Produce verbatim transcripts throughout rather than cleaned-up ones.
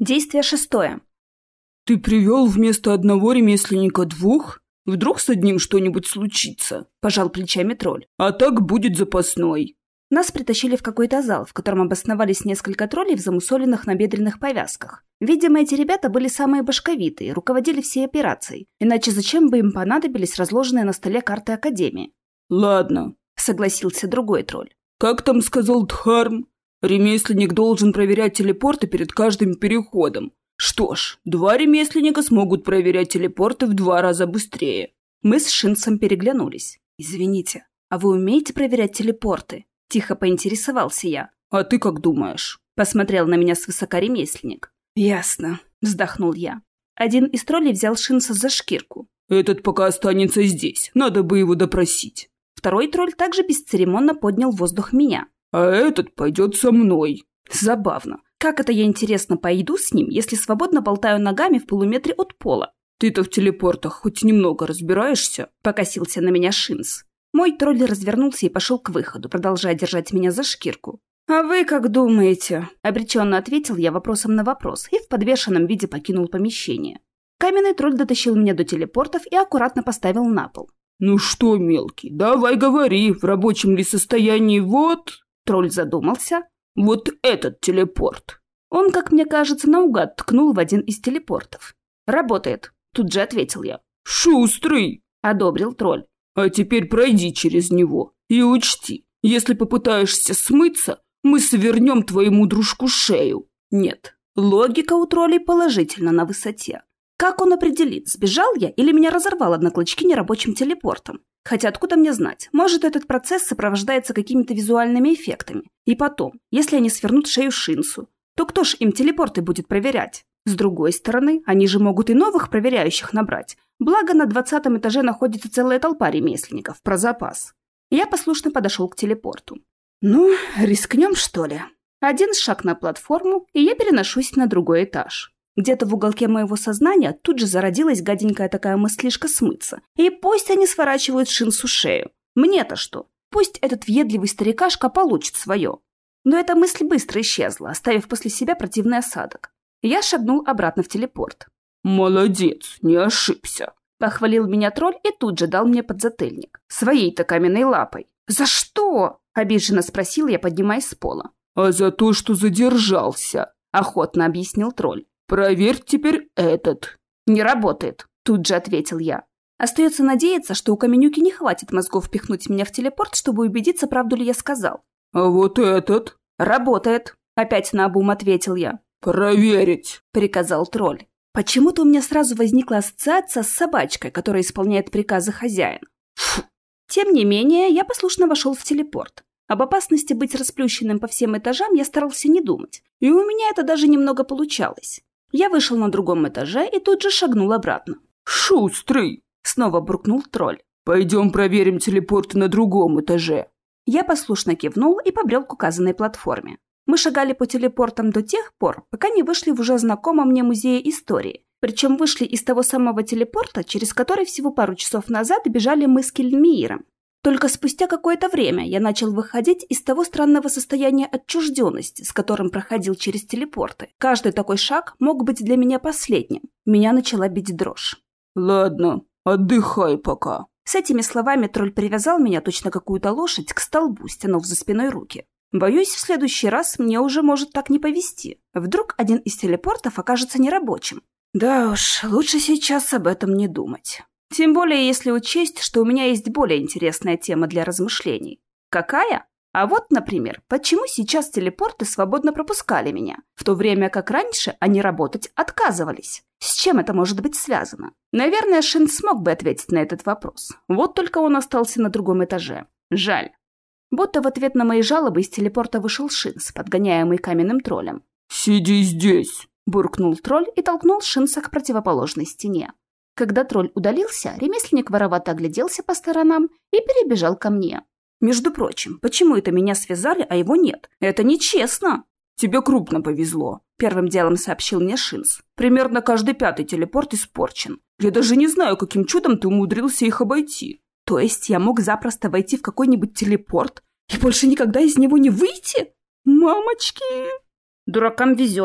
Действие шестое. «Ты привел вместо одного ремесленника двух? Вдруг с одним что-нибудь случится?» – пожал плечами тролль. «А так будет запасной». Нас притащили в какой-то зал, в котором обосновались несколько троллей в замусоленных набедренных повязках. Видимо, эти ребята были самые башковитые, руководили всей операцией. Иначе зачем бы им понадобились разложенные на столе карты Академии? «Ладно», – согласился другой тролль. «Как там сказал Дхарм? Ремесленник должен проверять телепорты перед каждым переходом. Что ж, два ремесленника смогут проверять телепорты в два раза быстрее». Мы с Шинцем переглянулись. «Извините, а вы умеете проверять телепорты?» Тихо поинтересовался я. «А ты как думаешь?» Посмотрел на меня свысока ремесленник. «Ясно», вздохнул я. Один из троллей взял Шинца за шкирку. «Этот пока останется здесь, надо бы его допросить». Второй тролль также бесцеремонно поднял в воздух меня. «А этот пойдет со мной». Забавно. Как это я, интересно, пойду с ним, если свободно болтаю ногами в полуметре от пола? «Ты-то в телепортах хоть немного разбираешься?» Покосился на меня Шинц. Мой тролль развернулся и пошел к выходу, продолжая держать меня за шкирку. «А вы как думаете?» – обреченно ответил я вопросом на вопрос и в подвешенном виде покинул помещение. Каменный тролль дотащил меня до телепортов и аккуратно поставил на пол. «Ну что, мелкий, давай говори, в рабочем ли состоянии вот...» Тролль задумался. «Вот этот телепорт». Он, как мне кажется, наугад ткнул в один из телепортов. «Работает», – тут же ответил я. «Шустрый», – одобрил тролль. «А теперь пройди через него и учти, если попытаешься смыться, мы свернем твоему дружку шею». Нет, логика у троллей положительно на высоте. Как он определит, сбежал я или меня разорвало на клочки нерабочим телепортом? Хотя откуда мне знать? Может, этот процесс сопровождается какими-то визуальными эффектами. И потом, если они свернут шею Шинцу, то кто ж им телепорты будет проверять? С другой стороны, они же могут и новых проверяющих набрать. Благо, на двадцатом этаже находится целая толпа ремесленников, про запас. Я послушно подошел к телепорту. Ну, рискнем, что ли? Один шаг на платформу, и я переношусь на другой этаж. Где-то в уголке моего сознания тут же зародилась гаденькая такая мыслишка смыться. И пусть они сворачивают Шинцу шею. Мне-то что? Пусть этот въедливый старикашка получит свое. Но эта мысль быстро исчезла, оставив после себя противный осадок. Я шагнул обратно в телепорт. «Молодец, не ошибся», — похвалил меня тролль и тут же дал мне подзатыльник. Своей-то каменной лапой. «За что?» — обиженно спросил я, поднимаясь с пола. «А за то, что задержался», — охотно объяснил тролль. «Проверь теперь этот». «Не работает», — тут же ответил я. Остается надеяться, что у Каменюки не хватит мозгов впихнуть меня в телепорт, чтобы убедиться, правду ли я сказал. «А вот этот?» «Работает», — опять наобум ответил я. «Проверить», — приказал тролль. Почему-то у меня сразу возникла ассоциация с собачкой, которая исполняет приказы хозяина. Фу. Тем не менее, я послушно вошел в телепорт. Об опасности быть расплющенным по всем этажам я старался не думать, и у меня это даже немного получалось. Я вышел на другом этаже и тут же шагнул обратно. «Шустрый!» — снова буркнул тролль. «Пойдем проверим телепорты на другом этаже». Я послушно кивнул и побрел к указанной платформе. Мы шагали по телепортам до тех пор, пока не вышли в уже знакомом мне музее истории. Причем вышли из того самого телепорта, через который всего пару часов назад бежали мы с Кельмииром. Только спустя какое-то время я начал выходить из того странного состояния отчужденности, с которым проходил через телепорты. Каждый такой шаг мог быть для меня последним. Меня начала бить дрожь. «Ладно, отдыхай пока». С этими словами тролль привязал меня, точно какую-то лошадь, к столбу, стянув за спиной руки. Боюсь, в следующий раз мне уже может так не повезти. Вдруг один из телепортов окажется нерабочим. Да уж, лучше сейчас об этом не думать. Тем более, если учесть, что у меня есть более интересная тема для размышлений. Какая? А вот, например, почему сейчас телепорты свободно пропускали меня, в то время как раньше они работать отказывались? С чем это может быть связано? Наверное, Шин смог бы ответить на этот вопрос. Вот только он остался на другом этаже. Жаль. Будто в ответ на мои жалобы из телепорта вышел Шинц, подгоняемый каменным троллем. «Сиди здесь!» – буркнул тролль и толкнул Шинца к противоположной стене. Когда тролль удалился, ремесленник воровато огляделся по сторонам и перебежал ко мне. Между прочим, почему это меня связали, а его нет? Это нечестно. «Тебе крупно повезло», – первым делом сообщил мне Шинц. «Примерно каждый пятый телепорт испорчен. Я даже не знаю, каким чудом ты умудрился их обойти». То есть я мог запросто войти в какой-нибудь телепорт и больше никогда из него не выйти? Мамочки! Дуракам везет,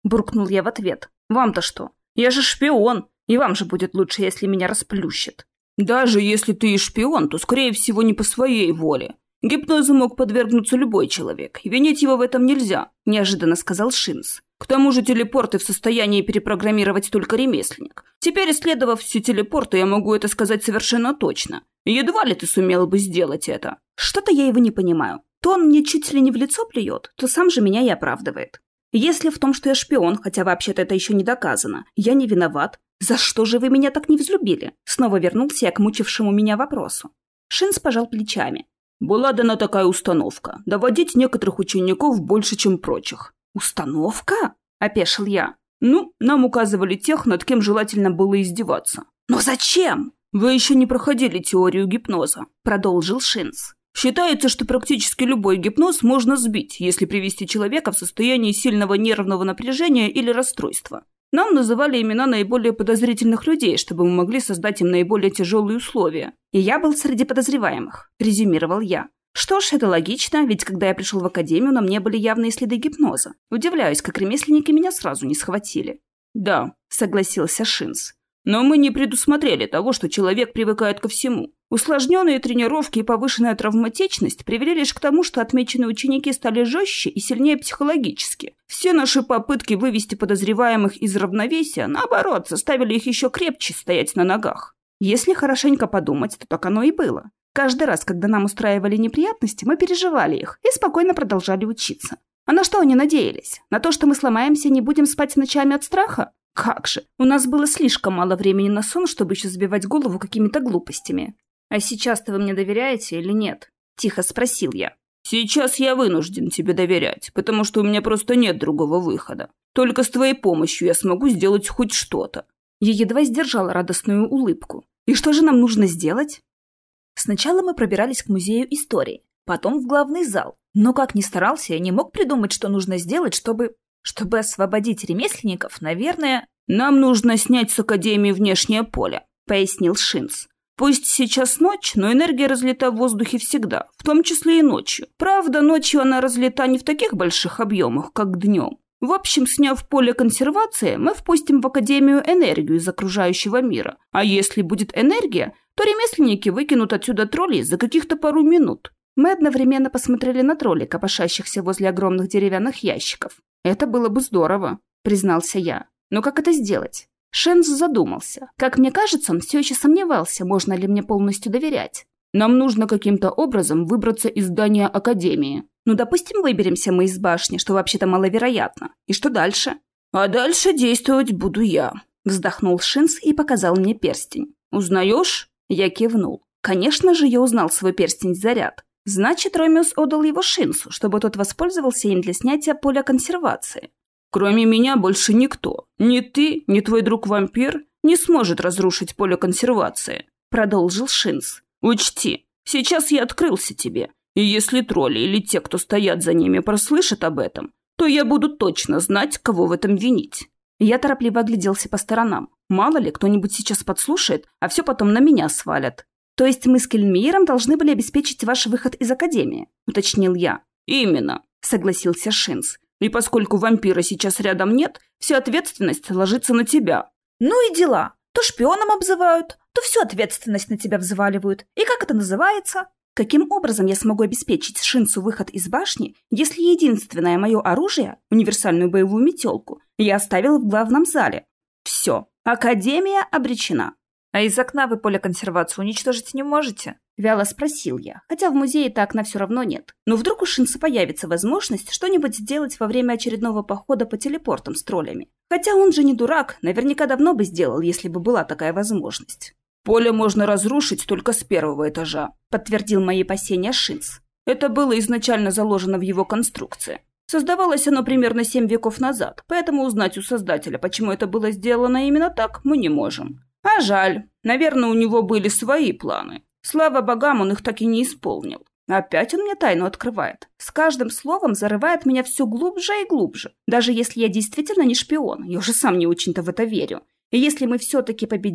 буркнул я в ответ. «Вам-то что? Я же шпион, и вам же будет лучше, если меня расплющит». «Даже если ты и шпион, то, скорее всего, не по своей воле. Гипнозу мог подвергнуться любой человек, и винить его в этом нельзя», – неожиданно сказал Шинс. «К тому же телепорты в состоянии перепрограммировать только ремесленник. Теперь, исследовав все телепорты, я могу это сказать совершенно точно. Едва ли ты сумел бы сделать это». Что-то я его не понимаю. То он мне чуть ли не в лицо плюет, то сам же меня и оправдывает. Если в том, что я шпион, хотя вообще-то это еще не доказано, я не виноват, за что же вы меня так не взлюбили? Снова вернулся я к мучившему меня вопросу. Шинс пожал плечами. «Была дана такая установка – доводить некоторых учеников больше, чем прочих». «Установка?» – опешил я. «Ну, нам указывали тех, над кем желательно было издеваться». «Но зачем?» «Вы еще не проходили теорию гипноза», – продолжил Шинс. «Считается, что практически любой гипноз можно сбить, если привести человека в состояние сильного нервного напряжения или расстройства. Нам называли имена наиболее подозрительных людей, чтобы мы могли создать им наиболее тяжелые условия». «И я был среди подозреваемых», – резюмировал я. «Что ж, это логично, ведь когда я пришел в академию, на мне были явные следы гипноза. Удивляюсь, как ремесленники меня сразу не схватили». «Да», – согласился Шинс. «Но мы не предусмотрели того, что человек привыкает ко всему. Усложненные тренировки и повышенная травматичность привели лишь к тому, что отмеченные ученики стали жестче и сильнее психологически. Все наши попытки вывести подозреваемых из равновесия, наоборот, заставили их еще крепче стоять на ногах». Если хорошенько подумать, то так оно и было. Каждый раз, когда нам устраивали неприятности, мы переживали их и спокойно продолжали учиться. А на что они надеялись? На то, что мы сломаемся и не будем спать ночами от страха? Как же, у нас было слишком мало времени на сон, чтобы еще забивать голову какими-то глупостями. «А сейчас-то вы мне доверяете или нет?» – тихо спросил я. «Сейчас я вынужден тебе доверять, потому что у меня просто нет другого выхода. Только с твоей помощью я смогу сделать хоть что-то». Я едва сдержала радостную улыбку. «И что же нам нужно сделать?» Сначала мы пробирались к музею истории, потом в главный зал. Но как ни старался, я не мог придумать, что нужно сделать, чтобы... Чтобы освободить ремесленников, наверное... «Нам нужно снять с Академии внешнее поле», — пояснил Шинс. «Пусть сейчас ночь, но энергия разлита в воздухе всегда, в том числе и ночью. Правда, ночью она разлита не в таких больших объемах, как днем. В общем, сняв поле консервации, мы впустим в Академию энергию из окружающего мира. А если будет энергия, то ремесленники выкинут отсюда троллей за каких-то пару минут». Мы одновременно посмотрели на троллей, копошащихся возле огромных деревянных ящиков. «Это было бы здорово», — признался я. «Но как это сделать?» Шинс задумался. Как мне кажется, он все еще сомневался, можно ли мне полностью доверять. «Нам нужно каким-то образом выбраться из здания Академии». «Ну, допустим, выберемся мы из башни, что вообще-то маловероятно. И что дальше?» «А дальше действовать буду я», — вздохнул Шинс и показал мне перстень. «Узнаешь?» Я кивнул. Конечно же, я узнал свой перстень-заряд. Значит, Ромеус отдал его Шинсу, чтобы тот воспользовался им для снятия поля консервации. «Кроме меня больше никто, ни ты, ни твой друг-вампир, не сможет разрушить поле консервации», — продолжил Шинс. «Учти, сейчас я открылся тебе, и если тролли или те, кто стоят за ними, прослышат об этом, то я буду точно знать, кого в этом винить». Я торопливо огляделся по сторонам. Мало ли, кто-нибудь сейчас подслушает, а все потом на меня свалят. «То есть мы с Кельмиером должны были обеспечить ваш выход из Академии?» – уточнил я. «Именно», – согласился Шинс. «И поскольку вампира сейчас рядом нет, вся ответственность ложится на тебя». «Ну и дела. То шпионом обзывают, то всю ответственность на тебя взваливают. И как это называется?» Каким образом я смогу обеспечить Шинсу выход из башни, если единственное мое оружие, универсальную боевую метелку, я оставил в главном зале? Все, Академия обречена. «А из окна вы поле консервации уничтожить не можете?» – вяло спросил я, хотя в музее-то окна все равно нет. Но вдруг у Шинса появится возможность что-нибудь сделать во время очередного похода по телепортам с троллями. Хотя он же не дурак, наверняка давно бы сделал, если бы была такая возможность. «Поле можно разрушить только с первого этажа», – подтвердил мои опасения Шинс. «Это было изначально заложено в его конструкции. Создавалось оно примерно семь веков назад, поэтому узнать у создателя, почему это было сделано именно так, мы не можем. А жаль, наверное, у него были свои планы. Слава богам, он их так и не исполнил. Опять он мне тайну открывает. С каждым словом зарывает меня все глубже и глубже. Даже если я действительно не шпион, я уже сам не очень-то в это верю. И если мы все-таки победим,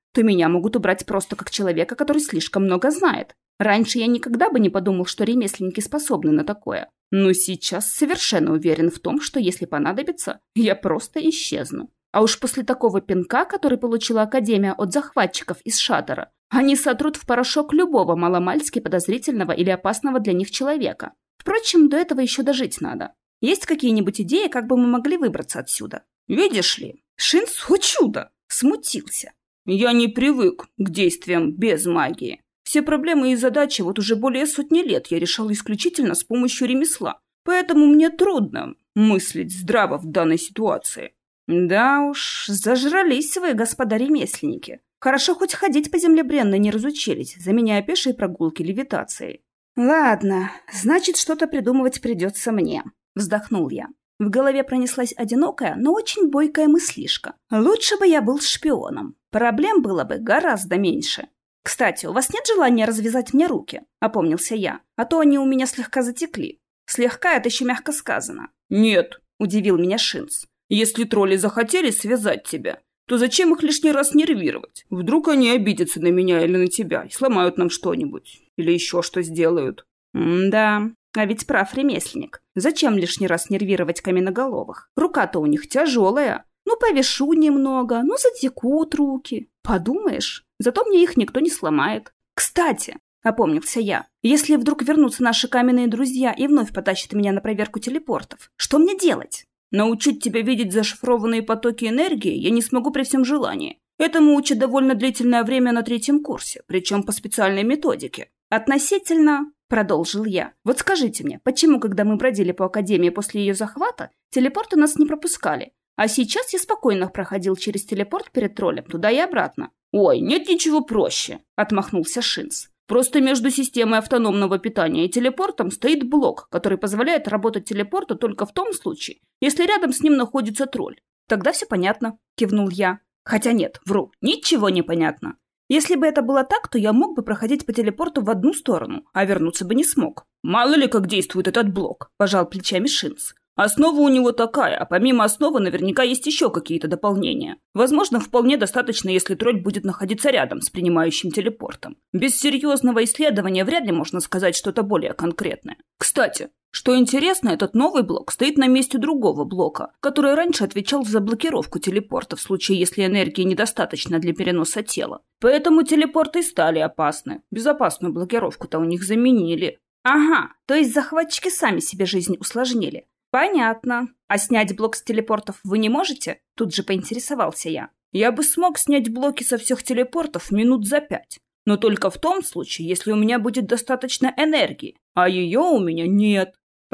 то меня могут убрать просто как человека, который слишком много знает. Раньше я никогда бы не подумал, что ремесленники способны на такое. Но сейчас совершенно уверен в том, что если понадобится, я просто исчезну. А уж после такого пинка, который получила Академия от захватчиков из Шаттера, они сотрут в порошок любого маломальски подозрительного или опасного для них человека. Впрочем, до этого еще дожить надо. Есть какие-нибудь идеи, как бы мы могли выбраться отсюда? Видишь ли, Шинц, о чудо, смутился. Я не привык к действиям без магии. Все проблемы и задачи вот уже более сотни лет я решал исключительно с помощью ремесла. Поэтому мне трудно мыслить здраво в данной ситуации. Да уж, зажрались вы, господа ремесленники. Хорошо хоть ходить по земле бренно не разучились, заменяя пешие прогулки левитацией. Ладно, значит, что-то придумывать придется мне. Вздохнул я. В голове пронеслась одинокая, но очень бойкая мыслишка. Лучше бы я был шпионом. Проблем было бы гораздо меньше. «Кстати, у вас нет желания развязать мне руки?» — опомнился я. «А то они у меня слегка затекли». «Слегка — это еще мягко сказано». «Нет», — удивил меня Шинц. «Если тролли захотели связать тебя, то зачем их лишний раз нервировать? Вдруг они обидятся на меня или на тебя и сломают нам что-нибудь. Или еще что сделают». «М-да, а ведь прав ремесленник. Зачем лишний раз нервировать каменноголовых? Рука-то у них тяжелая. Ну, повешу немного, ну, затекут руки. Подумаешь, зато мне их никто не сломает. Кстати, опомнился я, если вдруг вернутся наши каменные друзья и вновь потащат меня на проверку телепортов, что мне делать? Научить тебя видеть зашифрованные потоки энергии я не смогу при всем желании. Этому учат довольно длительное время на третьем курсе, причем по специальной методике. Относительно, продолжил я, вот скажите мне, почему, когда мы бродили по Академии после ее захвата, телепорты нас не пропускали? А сейчас я спокойно проходил через телепорт перед троллем, туда и обратно. «Ой, нет ничего проще», — отмахнулся Шинц. «Просто между системой автономного питания и телепортом стоит блок, который позволяет работать телепорту только в том случае, если рядом с ним находится тролль». «Тогда все понятно», — кивнул я. «Хотя нет, вру, ничего не понятно. Если бы это было так, то я мог бы проходить по телепорту в одну сторону, а вернуться бы не смог». «Мало ли, как действует этот блок», — пожал плечами Шинц. Основа у него такая, а помимо основы наверняка есть еще какие-то дополнения. Возможно, вполне достаточно, если тролль будет находиться рядом с принимающим телепортом. Без серьезного исследования вряд ли можно сказать что-то более конкретное. Кстати, что интересно, этот новый блок стоит на месте другого блока, который раньше отвечал за блокировку телепорта в случае, если энергии недостаточно для переноса тела. Поэтому телепорты и стали опасны. Безопасную блокировку-то у них заменили. Ага, то есть захватчики сами себе жизнь усложнили. «Понятно. А снять блок с телепортов вы не можете?» Тут же поинтересовался я. «Я бы смог снять блоки со всех телепортов минут за пять. Но только в том случае, если у меня будет достаточно энергии. А ее у меня нет».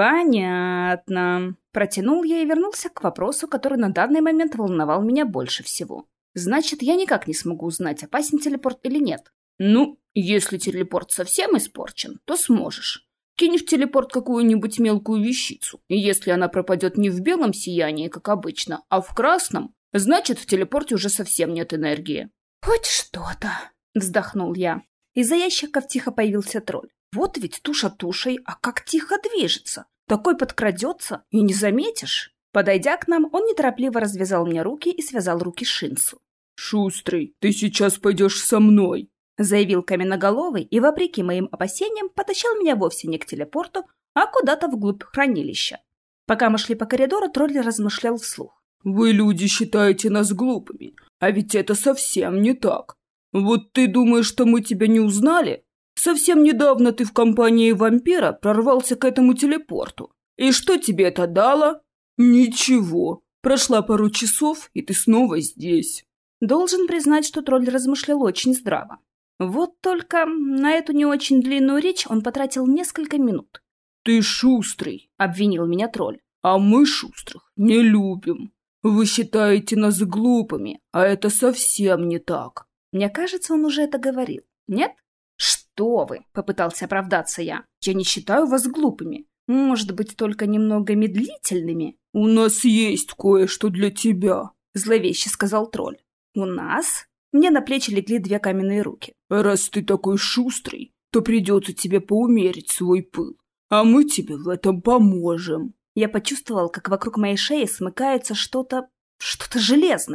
«Понятно». Протянул я и вернулся к вопросу, который на данный момент волновал меня больше всего. «Значит, я никак не смогу узнать, опасен телепорт или нет?» «Ну, если телепорт совсем испорчен, то сможешь. Кинь в телепорт какую-нибудь мелкую вещицу, и если она пропадет не в белом сиянии, как обычно, а в красном, значит, в телепорте уже совсем нет энергии». «Хоть что-то», — вздохнул я. Из-за ящиков тихо появился тролль. Вот ведь туша тушей, а как тихо движется. Такой подкрадется, и не заметишь. Подойдя к нам, он неторопливо развязал мне руки и связал руки Шинцу. «Шустрый, ты сейчас пойдешь со мной», — заявил каменноголовый и, вопреки моим опасениям, потащил меня вовсе не к телепорту, а куда-то вглубь хранилища. Пока мы шли по коридору, тролль размышлял вслух. «Вы, люди, считаете нас глупыми, а ведь это совсем не так. Вот ты думаешь, что мы тебя не узнали? Совсем недавно ты в компании вампира прорвался к этому телепорту. И что тебе это дало? Ничего. Прошла пару часов, и ты снова здесь». Должен признать, что тролль размышлял очень здраво. Вот только на эту не очень длинную речь он потратил несколько минут. «Ты шустрый», — обвинил меня тролль. «А мы шустрых не любим. Вы считаете нас глупыми, а это совсем не так». Мне кажется, он уже это говорил. Нет? «Что вы?» — попытался оправдаться я. «Я не считаю вас глупыми. Может быть, только немного медлительными?» «У нас есть кое-что для тебя», — зловеще сказал тролль. «У нас?» Мне на плечи легли две каменные руки. «Раз ты такой шустрый, то придется тебе поумерить свой пыл, а мы тебе в этом поможем». Я почувствовал, как вокруг моей шеи смыкается что-то... что-то железное.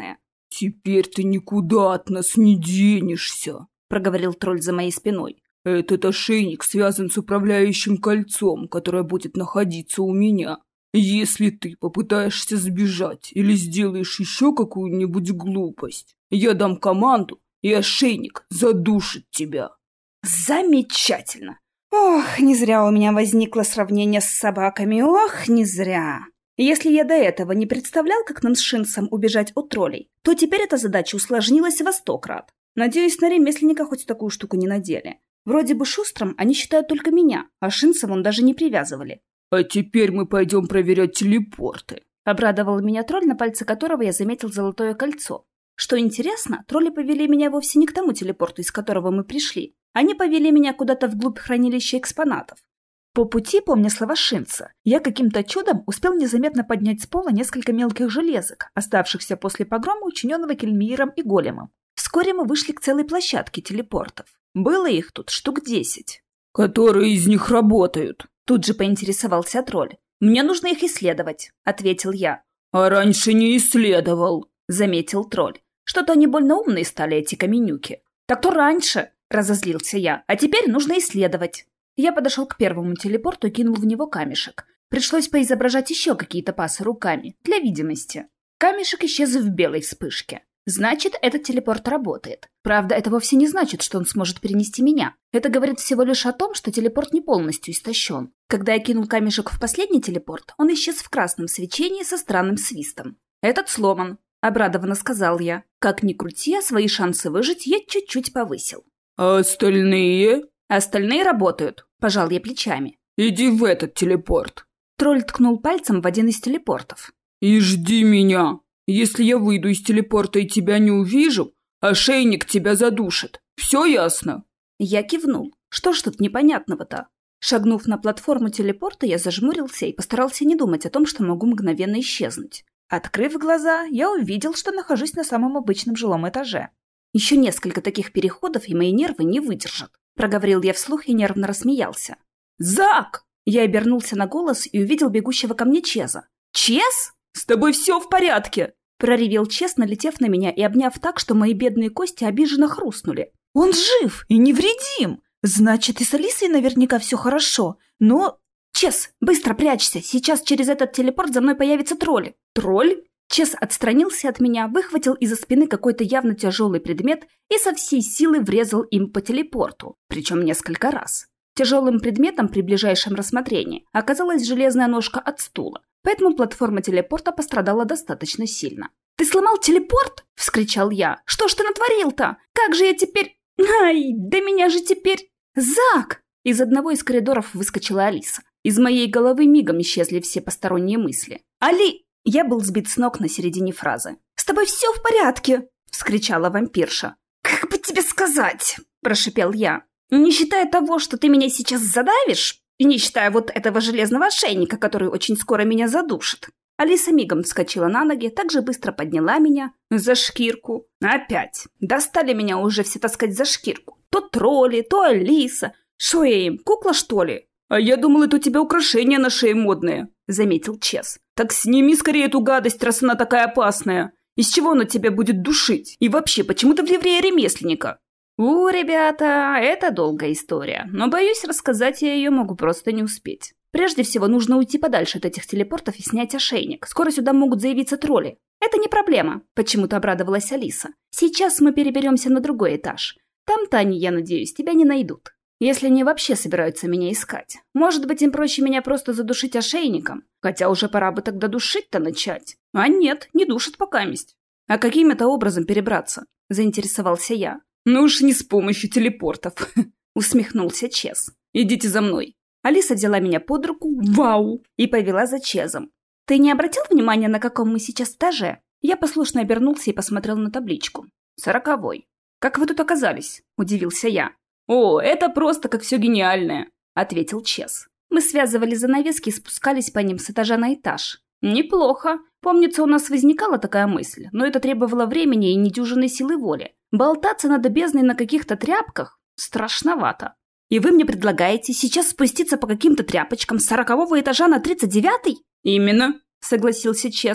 «Теперь ты никуда от нас не денешься», — проговорил тролль за моей спиной. «Этот ошейник связан с управляющим кольцом, которое будет находиться у меня. Если ты попытаешься сбежать или сделаешь еще какую-нибудь глупость, я дам команду, и ошейник задушит тебя». Замечательно. Ох, не зря у меня возникло сравнение с собаками. Ох, не зря. Если я до этого не представлял, как нам с Шинсом убежать от троллей, то теперь эта задача усложнилась во сто крат. Надеюсь, на ремесленника хоть такую штуку не надели. Вроде бы шустрым они считают только меня, а Шинса вон даже не привязывали. «А теперь мы пойдем проверять телепорты», — обрадовал меня тролль, на пальце которого я заметил золотое кольцо. Что интересно, тролли повели меня вовсе не к тому телепорту, из которого мы пришли. Они повели меня куда-то вглубь хранилища экспонатов. По пути, помня слова Шинца, я каким-то чудом успел незаметно поднять с пола несколько мелких железок, оставшихся после погрома, учиненного Кельмииром и Големом. Вскоре мы вышли к целой площадке телепортов. Было их тут штук десять. «Которые из них работают?» Тут же поинтересовался тролль. «Мне нужно их исследовать», — ответил я. «А раньше не исследовал», — заметил тролль. «Что-то они больно умные стали, эти каменюки». «Так то раньше», — разозлился я, — «а теперь нужно исследовать». Я подошел к первому телепорту и кинул в него камешек. Пришлось поизображать еще какие-то пасы руками, для видимости. Камешек исчез в белой вспышке. Значит, этот телепорт работает. Правда, это вовсе не значит, что он сможет перенести меня. Это говорит всего лишь о том, что телепорт не полностью истощен. Когда я кинул камешек в последний телепорт, он исчез в красном свечении со странным свистом. «Этот сломан», — обрадованно сказал я. Как ни крути, а свои шансы выжить я чуть-чуть повысил. «А остальные?» «Остальные работают», — пожал я плечами. «Иди в этот телепорт». Тролль ткнул пальцем в один из телепортов. «И жди меня. Если я выйду из телепорта и тебя не увижу, ошейник тебя задушит. Все ясно?» Я кивнул. Что ж тут непонятного-то? Шагнув на платформу телепорта, я зажмурился и постарался не думать о том, что могу мгновенно исчезнуть. Открыв глаза, я увидел, что нахожусь на самом обычном жилом этаже. Еще несколько таких переходов, и мои нервы не выдержат. Проговорил я вслух и нервно рассмеялся. «Зак!» Я обернулся на голос и увидел бегущего ко мне Чеза. «Чез? С тобой все в порядке!» Проревел Чез, налетев на меня и обняв так, что мои бедные кости обиженно хрустнули. «Он жив и невредим! Значит, и с Алисой наверняка все хорошо. Но... Чез, быстро прячься! Сейчас через этот телепорт за мной появится тролль!» «Тролль?» Чез отстранился от меня, выхватил из-за спины какой-то явно тяжелый предмет и со всей силы врезал им по телепорту, причем несколько раз. Тяжелым предметом при ближайшем рассмотрении оказалась железная ножка от стула, поэтому платформа телепорта пострадала достаточно сильно. «Ты сломал телепорт?» – вскричал я. «Что ж ты натворил-то? Как же я теперь... Ай, да меня же теперь... Зак!» Из одного из коридоров выскочила Алиса. Из моей головы мигом исчезли все посторонние мысли. «Али...» Я был сбит с ног на середине фразы. «С тобой все в порядке!» – вскричала вампирша. «Как бы тебе сказать?» – прошипел я. «Не считая того, что ты меня сейчас задавишь, и не считая вот этого железного ошейника, который очень скоро меня задушит». Алиса мигом вскочила на ноги, так же быстро подняла меня за шкирку. Опять. Достали меня уже все таскать за шкирку. То тролли, то Алиса. Шо я им, кукла, что ли? «А я думал, это у тебя украшения на шее модные», — заметил Чез. «Так сними скорее эту гадость, раз она такая опасная. Из чего она тебя будет душить? И вообще, почему ты в ливрее ремесленника?» «У, ребята, это долгая история, но, боюсь, рассказать я ее могу просто не успеть. Прежде всего, нужно уйти подальше от этих телепортов и снять ошейник. Скоро сюда могут заявиться тролли». «Это не проблема», — почему-то обрадовалась Алиса. «Сейчас мы переберемся на другой этаж. Там-то они, я надеюсь, тебя не найдут. Если они вообще собираются меня искать. Может быть, им проще меня просто задушить ошейником? Хотя уже пора бы тогда душить-то начать. А нет, не душат покаместь». «А каким это образом перебраться?» – заинтересовался я. «Ну уж не с помощью телепортов», – усмехнулся Чез. «Идите за мной». Алиса взяла меня под руку, вау, и повела за Чезом. «Ты не обратил внимания, на каком мы сейчас этаже?» Я послушно обернулся и посмотрел на табличку. «Сороковой». «Как вы тут оказались?» – удивился я. «О, это просто как все гениальное», — ответил Чез. Мы связывали занавески и спускались по ним с этажа на этаж. «Неплохо. Помнится, у нас возникала такая мысль, но это требовало времени и недюжинной силы воли. Болтаться над бездной на каких-то тряпках страшновато. И вы мне предлагаете сейчас спуститься по каким-то тряпочкам с сорокового этажа на тридцать девятый?» «Именно», — согласился Чез.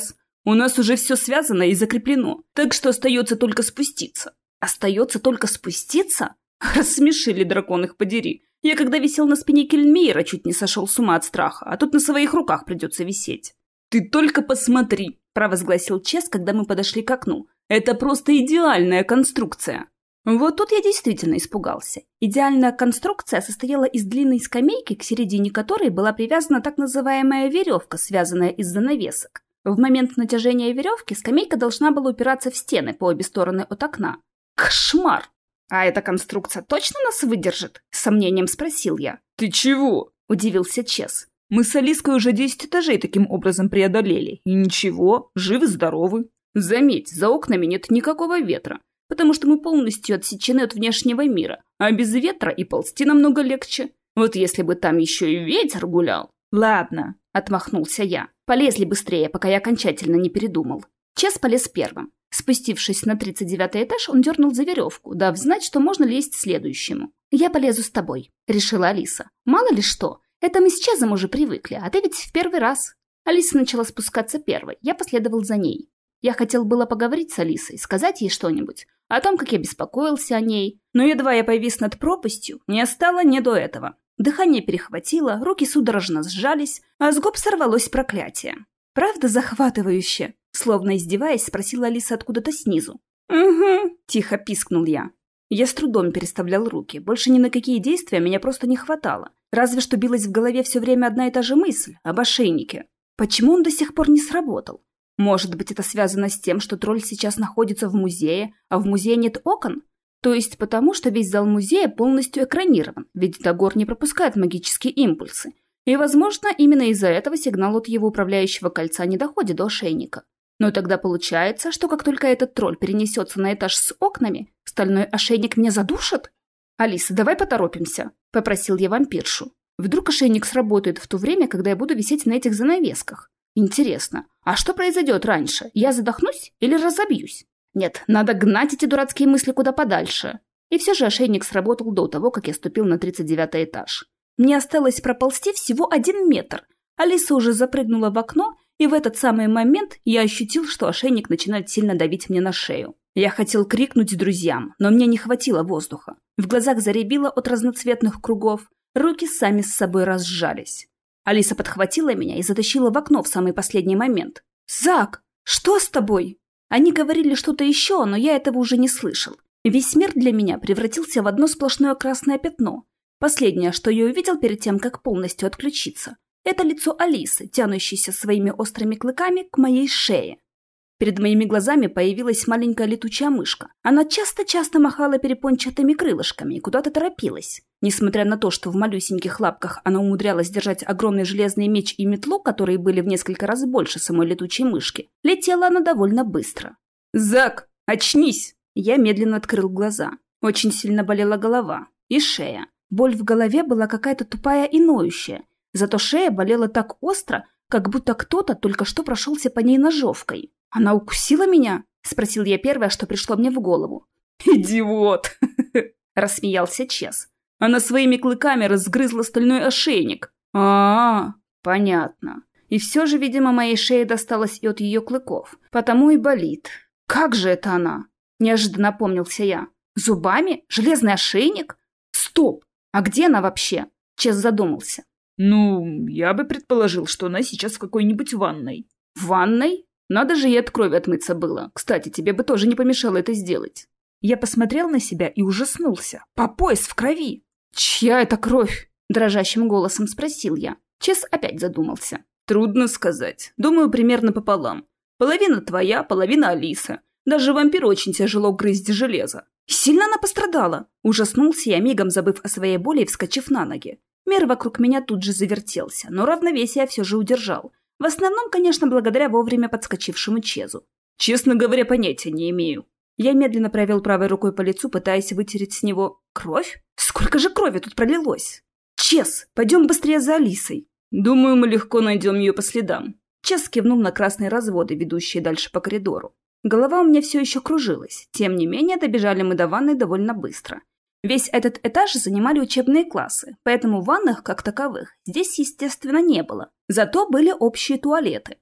У нас уже все связано и закреплено, так что остается только спуститься». «Остается только спуститься?» Рассмешили, дракон их подери. Я когда висел на спине Кельмейра, чуть не сошел с ума от страха, а тут на своих руках придется висеть. «Ты только посмотри», – провозгласил Чес, когда мы подошли к окну. «Это просто идеальная конструкция». Вот тут я действительно испугался. Идеальная конструкция состояла из длинной скамейки, к середине которой была привязана так называемая веревка, связанная из занавесок. В момент натяжения веревки скамейка должна была упираться в стены по обе стороны от окна. Кошмар! «А эта конструкция точно нас выдержит?» — с сомнением спросил я. «Ты чего?» — удивился Чес. «Мы с Алиской уже десять этажей таким образом преодолели. И ничего, живы-здоровы. Заметь, за окнами нет никакого ветра, потому что мы полностью отсечены от внешнего мира, а без ветра и ползти намного легче. Вот если бы там еще и ветер гулял». «Ладно», — отмахнулся я. «Полезли быстрее, пока я окончательно не передумал». Чес полез первым. Спустившись на тридцать девятый этаж, он дернул за веревку, дав знать, что можно лезть следующему. «Я полезу с тобой», — решила Алиса. «Мало ли что, это мы с Чезом уже привыкли, а ты ведь в первый раз». Алиса начала спускаться первой, я последовал за ней. Я хотел было поговорить с Алисой, сказать ей что-нибудь о том, как я беспокоился о ней, но едва я повис над пропастью, мне стало не до этого. Дыхание перехватило, руки судорожно сжались, а с губ сорвалось проклятие. «Правда захватывающе?» Словно издеваясь, спросила Алиса откуда-то снизу. «Угу», — тихо пискнул я. Я с трудом переставлял руки. Больше ни на какие действия меня просто не хватало. Разве что билась в голове все время одна и та же мысль об ошейнике. Почему он до сих пор не сработал? Может быть, это связано с тем, что тролль сейчас находится в музее, а в музее нет окон? То есть потому, что весь зал музея полностью экранирован, ведь Дагор не пропускает магические импульсы. И, возможно, именно из-за этого сигнал от его управляющего кольца не доходит до ошейника. Но тогда получается, что как только этот тролль перенесется на этаж с окнами, стальной ошейник меня задушит? «Алиса, давай поторопимся», — попросил я вампиршу. «Вдруг ошейник сработает в то время, когда я буду висеть на этих занавесках? Интересно, а что произойдет раньше? Я задохнусь или разобьюсь? Нет, надо гнать эти дурацкие мысли куда подальше». И все же ошейник сработал до того, как я ступил на тридцать девятый этаж. Мне осталось проползти всего один метр. Алиса уже запрыгнула в окно, и в этот самый момент я ощутил, что ошейник начинает сильно давить мне на шею. Я хотел крикнуть друзьям, но мне не хватило воздуха. В глазах заребило от разноцветных кругов, руки сами с собой разжались. Алиса подхватила меня и затащила в окно в самый последний момент. «Зак, что с тобой?» Они говорили что-то еще, но я этого уже не слышал. Весь мир для меня превратился в одно сплошное красное пятно. Последнее, что я увидел перед тем, как полностью отключиться, это лицо Алисы, тянущееся своими острыми клыками к моей шее. Перед моими глазами появилась маленькая летучая мышка. Она часто-часто махала перепончатыми крылышками и куда-то торопилась. Несмотря на то, что в малюсеньких лапках она умудрялась держать огромный железный меч и метлу, которые были в несколько раз больше самой летучей мышки, летела она довольно быстро. «Зак, очнись!» Я медленно открыл глаза. Очень сильно болела голова и шея. Боль в голове была какая-то тупая и ноющая. Зато шея болела так остро, как будто кто-то только что прошелся по ней ножовкой. «Она укусила меня?» — спросил я первое, что пришло мне в голову. «Идиот!» — рассмеялся Чес. «Она своими клыками разгрызла стальной ошейник». «А-а-а, понятно. И все же, видимо, моей шее досталось и от ее клыков. Потому и болит. Как же это она?» — неожиданно опомнился я. «Зубами? Железный ошейник? Стоп! А где она вообще?» — Чес задумался. «Ну, я бы предположил, что она сейчас в какой-нибудь ванной». «В ванной? Надо же ей от крови отмыться было. Кстати, тебе бы тоже не помешало это сделать». Я посмотрел на себя и ужаснулся. По пояс в крови. «Чья это кровь?» — дрожащим голосом спросил я. Чес опять задумался. «Трудно сказать. Думаю, примерно пополам. Половина твоя, половина Алиса. Даже вампиру очень тяжело грызть железо». «Сильно она пострадала?» Ужаснулся я, мигом забыв о своей боли и вскочив на ноги. Мир вокруг меня тут же завертелся, но равновесие я все же удержал. В основном, конечно, благодаря вовремя подскочившему Чезу. «Честно говоря, понятия не имею». Я медленно провел правой рукой по лицу, пытаясь вытереть с него кровь. Сколько же крови тут пролилось? «Чез, пойдем быстрее за Алисой». «Думаю, мы легко найдем ее по следам». Чез кивнул на красные разводы, ведущие дальше по коридору. Голова у меня все еще кружилась. Тем не менее, добежали мы до ванной довольно быстро. Весь этот этаж занимали учебные классы, поэтому ванных, как таковых, здесь, естественно, не было. Зато были общие туалеты.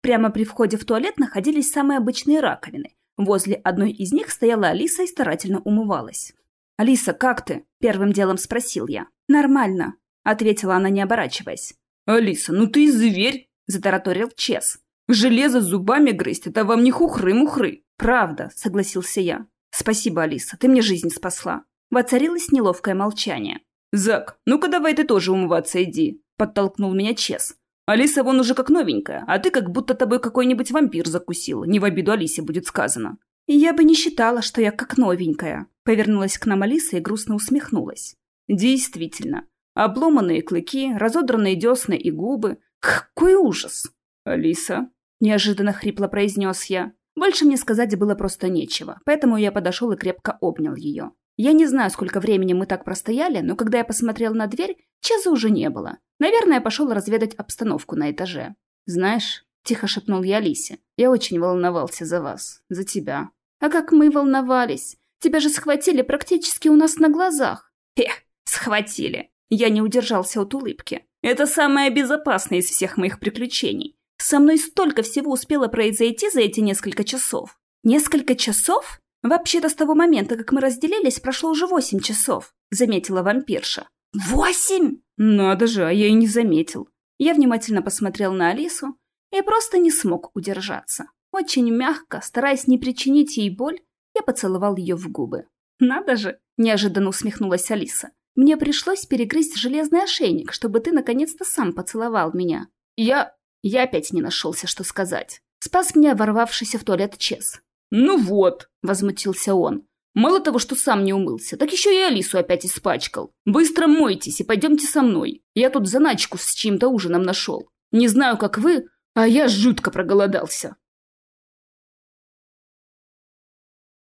Прямо при входе в туалет находились самые обычные раковины. Возле одной из них стояла Алиса и старательно умывалась. «Алиса, как ты?» – первым делом спросил я. «Нормально», – ответила она, не оборачиваясь. «Алиса, ну ты и зверь!» – затараторил Чес. «Железо зубами грызть – это вам не хухры-мухры!» «Правда», – согласился я. «Спасибо, Алиса, ты мне жизнь спасла». Воцарилось неловкое молчание. «Зак, ну-ка давай ты тоже умываться иди», – подтолкнул меня Чес. «Алиса вон уже как новенькая, а ты как будто тобой какой-нибудь вампир закусил. Не в обиду Алисе будет сказано». «Я бы не считала, что я как новенькая», – повернулась к нам Алиса и грустно усмехнулась. «Действительно. Обломанные клыки, разодранные десны и губы. Какой ужас!» «Алиса?» – неожиданно хрипло произнес я. Больше мне сказать было просто нечего, поэтому я подошел и крепко обнял ее. Я не знаю, сколько времени мы так простояли, но когда я посмотрел на дверь, Чеза уже не было. Наверное, пошел разведать обстановку на этаже. «Знаешь», – тихо шепнул я Алисе, – «я очень волновался за вас, за тебя». «А как мы волновались! Тебя же схватили практически у нас на глазах!» «Эх, схватили!» Я не удержался от улыбки. «Это самое безопасное из всех моих приключений. Со мной столько всего успело произойти за эти несколько часов». «Несколько часов? Вообще-то с того момента, как мы разделились, прошло уже восемь часов», — заметила вампирша. «Восемь?» «Надо же, а я и не заметил». Я внимательно посмотрел на Алису и просто не смог удержаться. Очень мягко, стараясь не причинить ей боль, я поцеловал ее в губы. «Надо же!» – неожиданно усмехнулась Алиса. «Мне пришлось перегрызть железный ошейник, чтобы ты наконец-то сам поцеловал меня». Я... я опять не нашелся, что сказать. Спас меня ворвавшийся в туалет Чес. «Ну вот!» – возмутился он. «Мало того, что сам не умылся, так еще и Алису опять испачкал. Быстро мойтесь и пойдемте со мной. Я тут заначку с чьим-то ужином нашел. Не знаю, как вы, а я жутко проголодался».